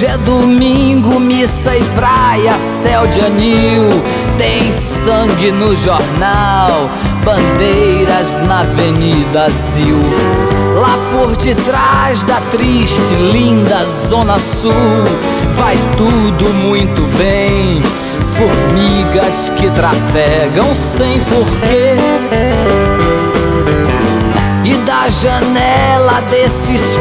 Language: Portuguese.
Hoje é domingo, missa e praia, céu de anil. Tem sangue no jornal, bandeiras na Avenida Zil. Lá por detrás da triste, linda Zona Sul, vai tudo muito bem. Formigas que trafegam sem porquê. E da janela desses